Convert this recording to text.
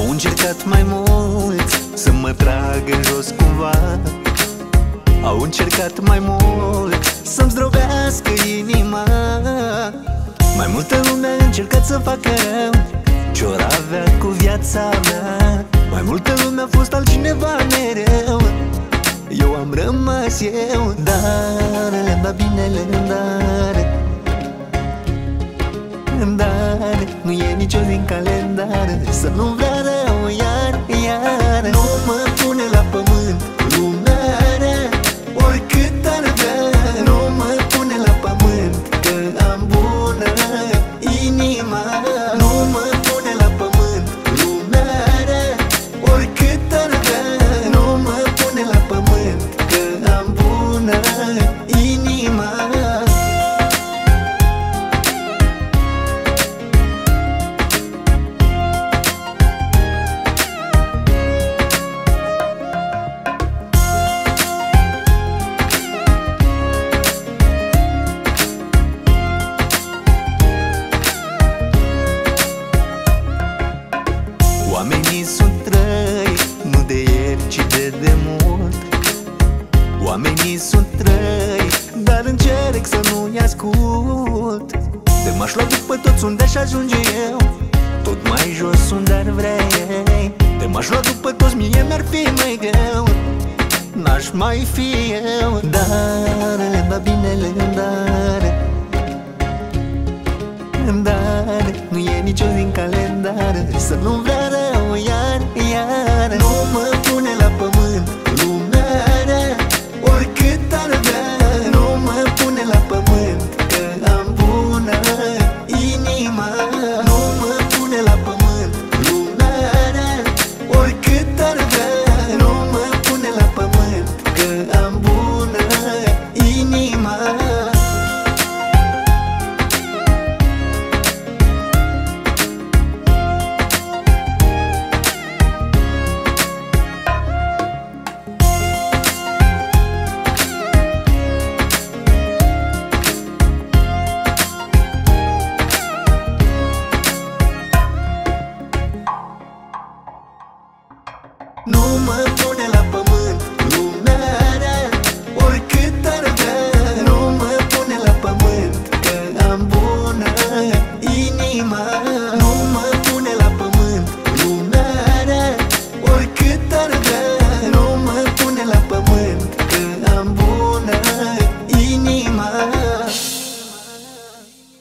Au încercat mai mulți să mă tragă jos cumva. Au încercat mai mult să-mi zdrobească inima. Mai multă lume a încercat să facă rău ce-or avea cu viața mea. Mai multă lume a fost altcineva mereu, eu am rămas eu. Dar le-am dat bine, le-am dat. Dar nu e nicio zi în calendar să nu vrea rău iar, iar. Nu mă pune la pământ lumea rea, oricât ar vrea. Nu mă pune la pământ că am bună inima. Nu mă pune la pământ lumea rea, oricât ar vrea. Nu mă pune la pământ că am bună inima. Oamenii sunt răi, nu de ieri, ci de demult. Oamenii sunt răi, dar încerc să nu-i ascult. De m-aș lua după toți, unde aș ajunge eu, tot mai jos unde ar vrea ei. De m-aș lua după toți, mie mi-ar fi mai greu, n-aș mai fi eu. Dar le-am dat bine, le-am dat. Dar nu e nicio zi în calendar să nu vrea rău iar, iar. Nu mă